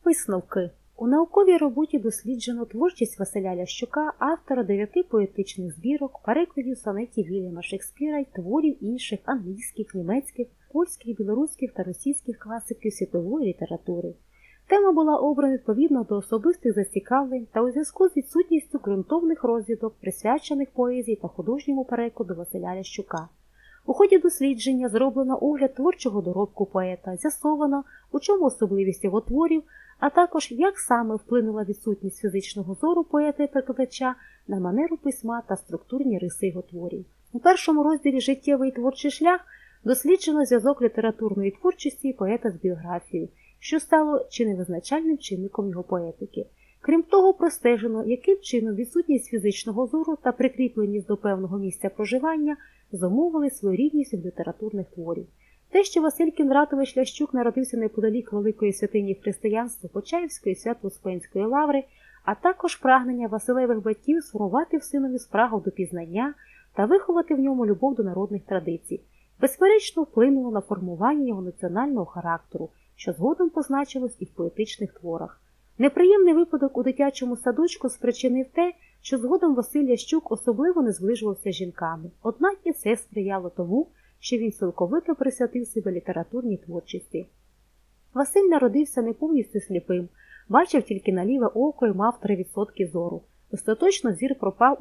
Висновки. У науковій роботі досліджено творчість Василя Лящука, автора 9 поетичних збірок, перекладів сонетів Вільяма Шекспіра й творів інших англійських, німецьких, польських, білоруських та російських класиків світової літератури. Тема була обрана відповідно до особистих зацікавлень та у зв'язку з відсутністю ґрунтовних розвідок, присвячених поезії та художньому перекладу Василя Лящука. У ході дослідження зроблено огляд творчого доробку поета, з'ясовано, у чому особливість його творів, а також як саме вплинула відсутність фізичного зору поета і перекладача на манеру письма та структурні риси його творів. У першому розділі «Життєвий і творчий шлях» досліджено зв'язок літературної творчості поета з біографією, що стало чи не визначальним чинником його поетики. Крім того, простежено, яким чином відсутність фізичного зору та прикріпленість до певного місця проживання зумовили своєрідність літературних творів. Те, що Василь Кінратович Лящук народився неподалік великої святині християнства Почаївської Свято-Успенської лаври, а також прагнення Василевих батьків сформувати в синові спрагу до пізнання та виховати в ньому любов до народних традицій, безперечно вплинуло на формування його національного характеру, що згодом позначилось і в поетичних творах. Неприємний випадок у дитячому садочку спричинив те, що згодом Василь Лящук особливо не зближувався з жінками, однак і це сприяло тому, що він цілковито присвятив себе літературній творчості. Василь народився не повністю сліпим, бачив тільки на ліве око і мав 3% зору. Остаточно зір пропав у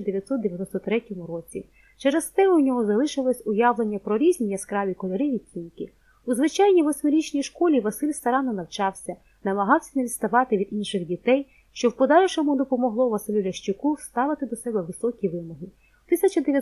1993 році. Через те у нього залишилось уявлення про різні яскраві кольори і відтінки. У звичайній 8-річній школі Василь старанно навчався, намагався не відставати від інших дітей, що в подальшому допомогло Василю Лящуку ставити до себе високі вимоги. У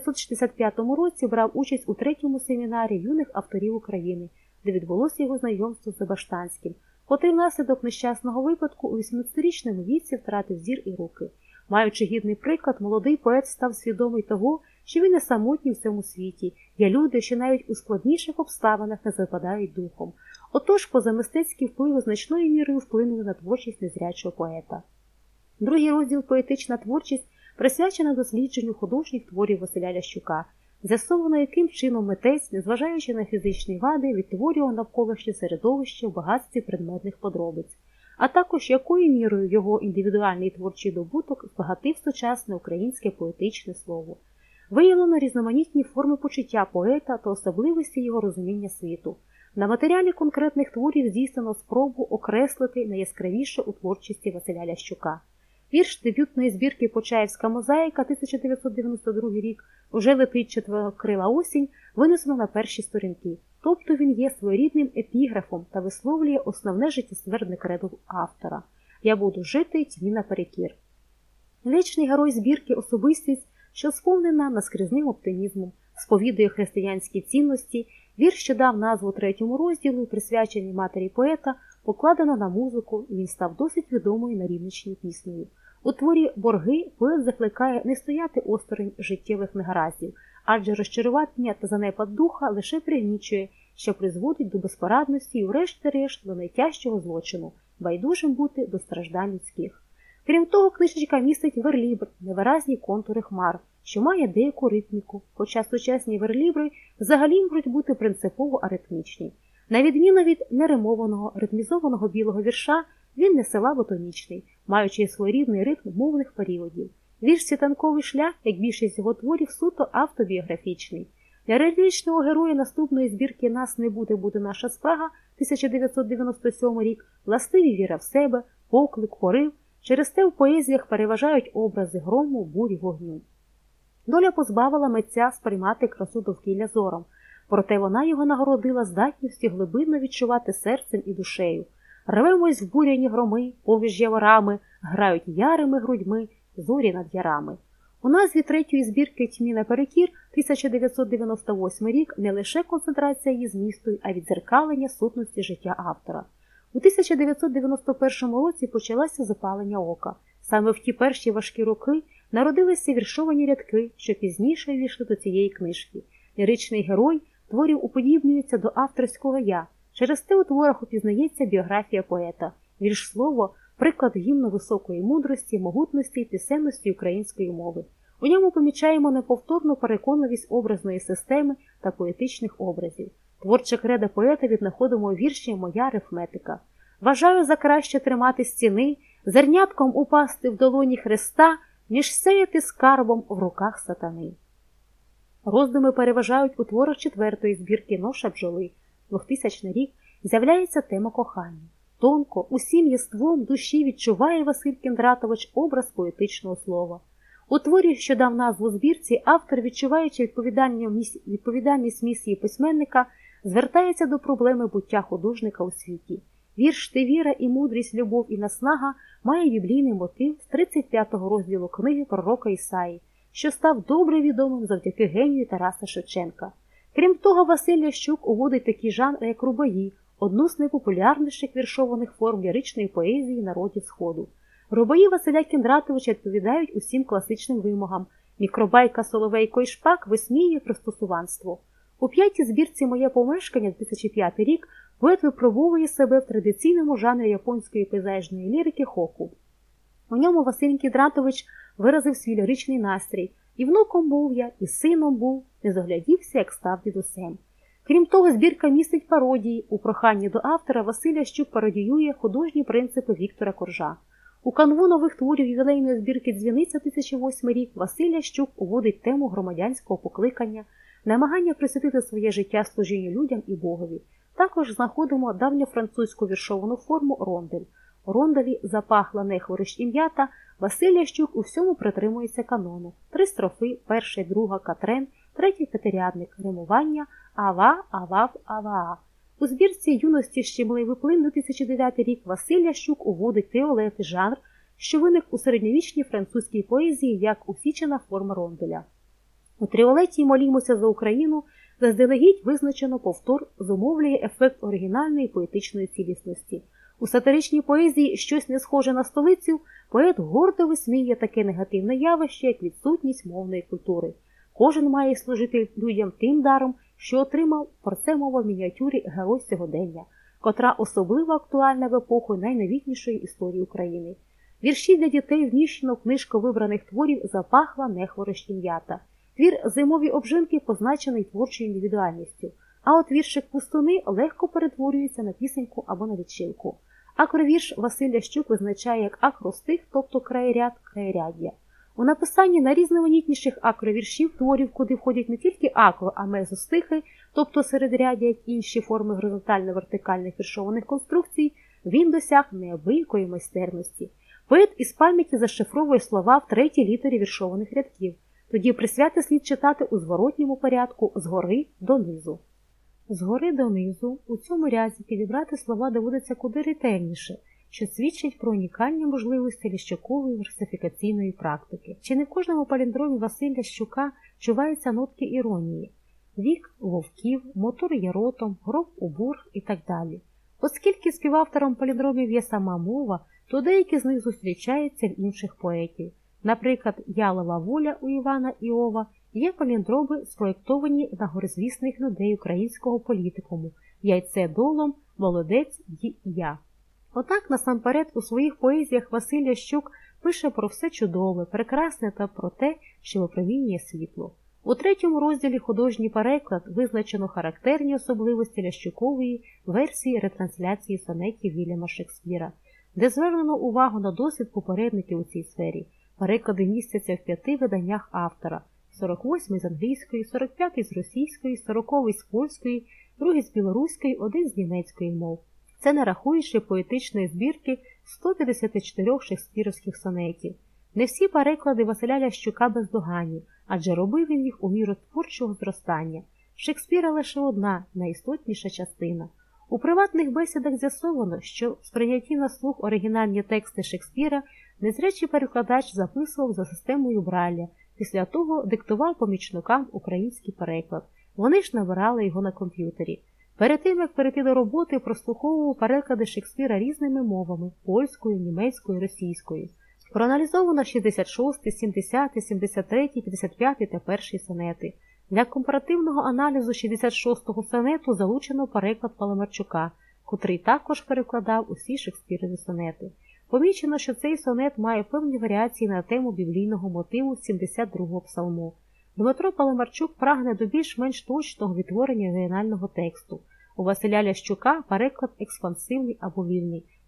1965 році брав участь у 3-му семінарі юних авторів України, де відбулося його знайомство з Забаштанським, котрий внаслідок нещасного випадку у 18-річному віці втратив зір і руки. Маючи гідний приклад, молодий поет став свідомий того, що він не самотній в цьому світі, є люди, що навіть у складніших обставинах не западають духом. Отож, позамистецькі впливи значною мірою вплинули на творчість незрячого поета. Другий розділ «Поетична творчість» присвячена дослідженню художніх творів Василя Лящука, з'ясовано, яким чином митець, незважаючи на фізичні вади, відтворював навколишнє середовище в багатстві предметних подробиць, а також якою мірою його індивідуальний творчий добуток збагатив сучасне українське поетичне слово. Виявлено різноманітні форми почуття поета та особливості його розуміння світу. На матеріалі конкретних творів здійснено спробу окреслити найяскравіше у творчості Василя Лящука. Вірш дебютної збірки «Почаївська мозаїка» 1992 рік «Уже летить четверокрила осінь» винесено на перші сторінки, тобто він є своєрідним епіграфом та висловлює основне життєствердне кредо автора «Я буду жити тьмі наперекір». Лічний герой збірки – особистість, що сповнена наскрізним оптимізмом, сповідує християнські цінності. Вірш, що дав назву 3-му розділу, присвячений матері поета, покладено на музику, і він став досить відомою на Рівненщині піснею. У творі «Борги» поет закликає не стояти осторонь життєвих негараздів, адже розчарування та занепад духа лише пригнічує, що призводить до безпорадності і врешті-решт до найтяжчого злочину – байдужим бути до страждань людських. Крім того, книжечка містить верлібр, невиразні контури хмар, що має деяку ритміку, хоча сучасні верлібри взагалі можуть бути принципово аритмічні. На відміну від неримованого, ритмізованого білого вірша, він не силабо-тонічний, маючи своєрідний ритм мовних періодів. Вірш «Світанковий шлях», як більшість його творів, суто автобіографічний. Для реалістичного героя наступної збірки «Нас не буде, буде наша спрага» 1997 рік властиві віра в себе, поклик, порив. Через те в поезіях переважають образи грому, бурі, вогню. Доля позбавила митця сприймати красу довкілля зором, проте вона його нагородила здатністю глибинно відчувати серцем і душею. Рвемось в буряні громи, поміж яворами, грають ярими грудьми, зорі над ярами. У назві 3-ї збірки «Тьмі наперекір» 1998 рік не лише концентрація її змісту, а віддзеркалення сутності життя автора. У 1991 році почалося запалення ока. Саме в ті перші важкі роки народилися віршовані рядки, що пізніше війшли до цієї книжки. Ліричний герой творів уподібнюється до авторського «я». Через те у творах упізнається біографія поета. Вірш-слово – приклад гімну високої мудрості, могутності і пісенності української мови. У ньому помічаємо неповторну переконливість образної системи та поетичних образів. Творче кредо поета віднаходимо у вірші «Моя арифметика». Вважаю за краще тримати стіни, зернятком упасти в долоні Христа, ніж сеяти скарбом в руках сатани. Роздуми переважають у творах четвертої збірки «Ноша бджоли». 2000 рік з'являється тема кохання. Тонко, усім єством душі відчуває Василь Кіндратович образ поетичного слова. У творі, що дав назву збірці, автор, відчуваючи відповідальність місії письменника, звертається до проблеми буття художника у світі. Вірш «Ти віра і мудрість, любов і наснага» має біблійний мотив з 35-го розділу книги пророка Ісаї, що став добре відомим завдяки генію Тараса Шевченка. Крім того, Василь Лящук уводить такі жанри, як рубаї, одну з найпопулярніших віршованих форм ліричної поезії народів Сходу. Рубаї Василя Кіндратовича відповідають усім класичним вимогам. Мікробайка Соловейко і Шпак висміює пристосуванство. У п'ятій збірці «Моє помешкання» 2005 рік поет випробовує себе в традиційному жанрі японської пейзажної лірики хоку. У ньому Василь Кіндратович виразив свій ліричний настрій. І внуком був я, і сином був, не заглядівся, як став дідусем. Крім того, збірка містить пародії. У проханні до автора Василь Лящук пародіює художні принципи Віктора Коржа. У канву нових творів ювілейної збірки «Дзвіниця» 2008 рік Василь Лящук уводить тему громадянського покликання, намагання присвятити своє життя служінню людям і Богові. Також знаходимо давньофранцузьку віршовану форму рондель. У ронделі «Запахла нехворощ ім'ята» Василь Лящук у всьому притримується канону. 3 строфи, перша й друга катрен, третій п'ятирядник, римування ава, авав, аваа. У збірці «Юності щемливий плин» 2009 рік Василь Лящук уводить теолет, жанр, що виник у середньовічній французькій поезії як усічена форма ронделя. У тріолеті «Молімося за Україну» заздалегідь визначено повтор зумовлює ефект оригінальної поетичної цілісності. У сатиричній поезії «Щось не схоже на столицю» поет гордо висміює таке негативне явище, як відсутність мовної культури. Кожен має служити людям тим даром, що отримав. Про це мова в мініатюрі «Герой сьогодення», котра особливо актуальна в епоху найновітнішої історії України. Вірші для дітей вміщено в книжку вибраних творів «Запахла нехворощ ім'ята». Твір «Зимові обжинки» позначений творчою індивідуальністю, а от віршик «Пустуни» легко перетворюється на пісеньку або на відчилку. Акровірш Василь Лящук визначає як акростих, тобто краєряд, краєряддя. У написанні найрізноманітніших акровіршів творів, куди входять не тільки акро, а мезостихи, тобто середряддя, як інші форми горизонтально-вертикальних віршованих конструкцій, він досяг неабиякої майстерності. Поет із пам'яті зашифровує слова в третій літері віршованих рядків. Тоді присвяти слід читати у зворотньому порядку згори донизу. Згори донизу у цьому рязі підібрати слова доводиться куди ретельніше, що свідчить про унікальні можливості Лящукової версифікаційної практики. Чи не в кожному паліндромі Василя Лящука чуваються нотки іронії? Вік вовків, мотор яротом, гроб у бург і так далі. Оскільки співавтором паліндромів є сама мова, то деякі з них зустрічаються в інших поетів. Наприклад, ялова воля у Івана Іова є паліндроми, спроєктовані на горизвісних людей українського політикуму «Яйце долом», «Молодець я». Отак, насамперед, у своїх поезіях Василь Лящук пише про все чудове, прекрасне та про те, що випромінює світло. У третьому розділі «Художній переклад» визначено характерні особливості Лящукової версії ретрансляції сонетів Вільяма Шекспіра, де звернено увагу на досвід попередників у цій сфері. Переклади містяться в 5 виданнях автора: 48 з англійської, 45 з російської, 40 з польської, 2 з білоруської, 1 з німецької мов. Це не рахуючи поетичної збірки 154 шекспірівських сонетів. Не всі переклади Василя Лящука бездоганні, адже робив він їх у міру творчого зростання. Шекспіра лише одна, найістотніша частина. У приватних бесідах з'ясовано, що в сприйнятті на слух оригінальні тексти Шекспіра незрячий перекладач записував за системою Брайля, після того диктував помічникам український переклад. Вони ж набирали його на комп'ютері. Перед тим, як перейти до роботи, прослуховував переклади Шекспіра різними мовами – польською, німецькою, російською. Проаналізовано 66, 70, 73, 55 та перший сонети. Для компаративного аналізу 66-го сонету залучено переклад Паламарчука, котрий також перекладав усі Шекспірові сонети. Помічено, що цей сонет має певні варіації на тему біблійного мотиву 72-го псалму. Дмитро Паламарчук прагне до більш-менш точного відтворення оригінального тексту. У Василя Лящука переклад експансивний або вільний.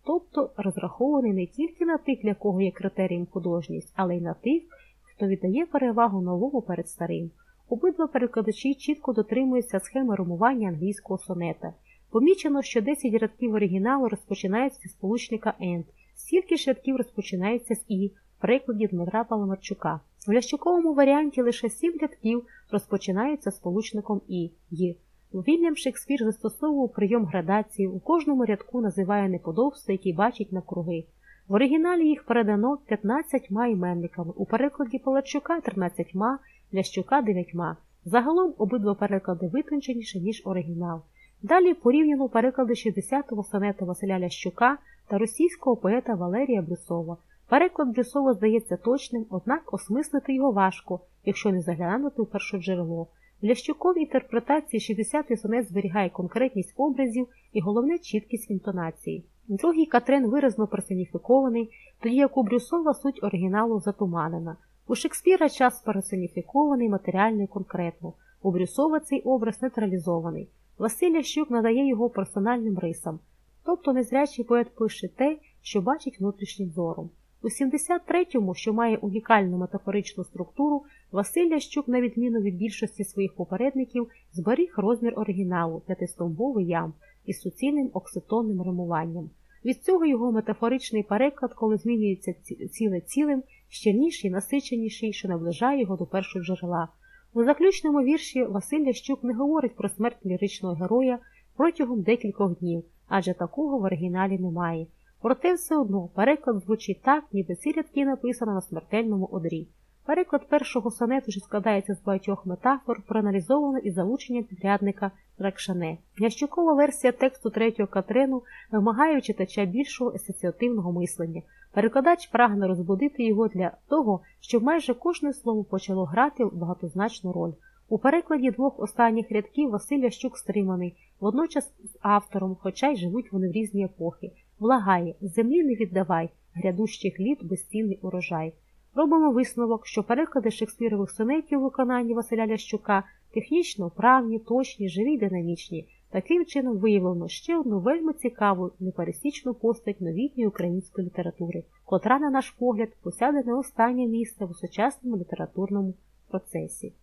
тобто розрахований не тільки на тих, для кого є критерієм художність, але й на тих, хто віддає перевагу новому перед старим. Обидва перекладачі чітко дотримуються схеми римування англійського сонета. Помічено, що 10 рядків оригіналу розпочинаються зі сполучника «and», стільки ж рядків розпочинаються з «і» в перекладі Дмитра Паламарчука. В лящуковому варіанті лише 7 рядків розпочинаються сполучником «і». Вільям Шекспір застосовував прийом градації, у кожному рядку називає неподобства, які бачить навкруги. В оригіналі їх передано 15 іменниками, у перекладі Паламарчука 13, Лящука 9. Загалом обидва переклади витонченіші, ніж оригінал. Далі порівняно переклади 60-го сонета Василя Лящука та російського поета Валерія Брюсова. Переклад Брюсова здається точним, однак осмислити його важко, якщо не заглянути в першоджерело. В Лящуковій інтерпретації 60-й сонет зберігає конкретність образів і головне чіткість інтонації. Другий Катрен виразно персоніфікований, тоді як у Брюсова суть оригіналу затуманена. У Шекспіра час персоніфікований матеріально і конкретно, у Брюсова цей образ нейтралізований. Василь Лящук надає його персональним рисам, тобто незрячий поет пише те, що бачить внутрішнім зором. У 73-му, що має унікальну метафоричну структуру, Василь Лящук, на відміну від більшості своїх попередників, зберіг розмір оригіналу – 5-стовбовий ямб із суцільним окситонним римуванням. Від цього його метафоричний переклад, коли змінюється ціле цілим, щільніший, насиченіший, що наближає його до першого джерела. У заключному вірші Василь Лящук не говорить про смерть ліричного героя протягом декількох днів, адже такого в оригіналі немає. Проте все одно переклад звучить так, ніби ці рядки написано на смертельному одрі. Переклад першого сонету, що складається з багатьох метафор, проаналізовано із залученням підрядника Ракшане. Лящукова версія тексту третього Катрену вимагає у читача більшого асоціативного мислення. Перекладач прагне розбудити його для того, щоб майже кожне слово почало грати багатозначну роль. У перекладі двох останніх рядків Василь Лящук стриманий, водночас з автором, хоча й живуть вони в різні епохи. Влагає: «Землі не віддавай, грядущих літ безцінний урожай». Робимо висновок, що переклади шекспірових сонетів у виконанні Василя Лящука технічно вправні, точні, живі й динамічні. Таким чином виявлено ще одну вельми цікаву, непересічну постать новітньої української літератури, котра, на наш погляд, посяде не останнє місце у сучасному літературному процесі.